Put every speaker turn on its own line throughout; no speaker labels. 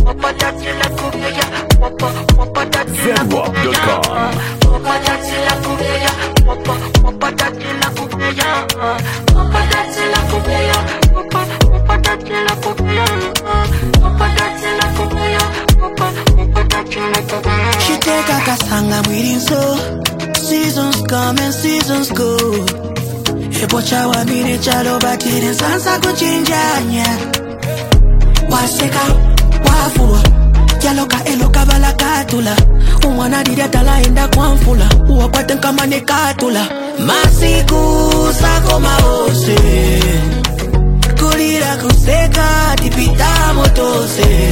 She take a kasanga, I'm waiting so. Seasons come and seasons go. Epocha wa mine chalo batire sansa kuchinjanya. Waseka, wafua. Yaloka eloka bala katula. Umwana direta la enda kwa mfula. Uwakwate kama ne katula. Masiku sako maose. Kulira kuseka tipita motose.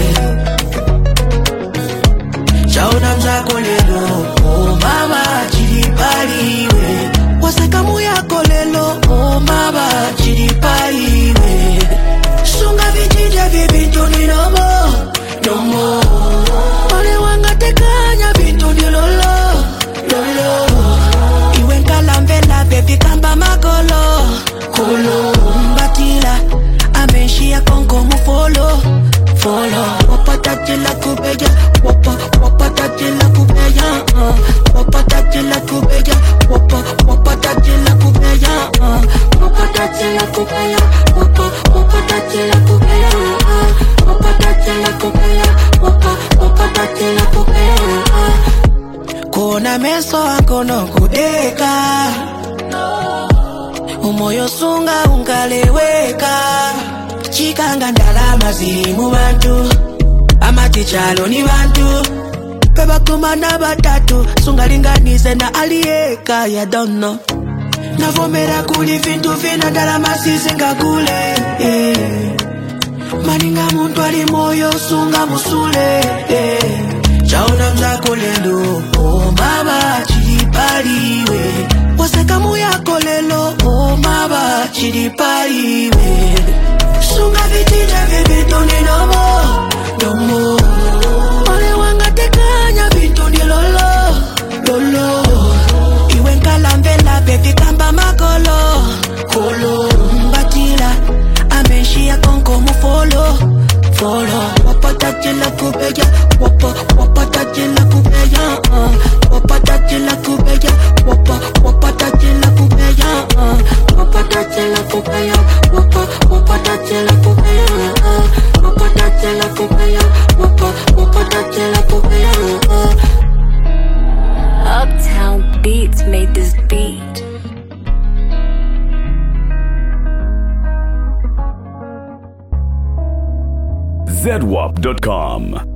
Chaona mzako lelo, oh mama chiripaliwe. Waseka muyako lelo, oh mama chiripaliwe. Sunga vijija vibintu ni no more, no more. Ole wanga tekanya bintu ni lolo, lolo. Iwe nkalambela baby kamba makolo, kolo. Mbatila, ameshia kongo mufolo, follow. Wapatatila kubeja, wapatatila kubeja, wapatatila kubeja, wapatatila kubeja, wapatatila kubeja, wapatatila kubeja, wapatatila kubeja, wapatatila kubeja. Kona meso akono kudeka, umoyo sunga ungaleweka. Chikanga ndalama zimu bantu, amati chalo ni bantu. Peba kumana batatu, sungalinganize na alieka ya dono. Navomera kuli vintu vina ndalama sizinga kule, Maninga muntu ali moyo sunga musule, Chaona mzako lelo, oh mama chiripaliwe. Waseka muyako lelo, oh mama chiripaliwe. Sunga vitija vibitu ni no more, no more. Ole wanga tekanya vitu ni lolo, lolo. Iwe nkalambela baby kamba makolo, kolo. Mbatila, ameshia kongo mufolo, follow. Wapatatila kubeja, wapatatila kubeja, wapatatila kubeja, wapatatila kubeja, wapatatila kubeja, wapatatila kubeja, wapatatila kubeja, wapatatila kubeja.
Uptown Beats made this beat.
ZWAP.com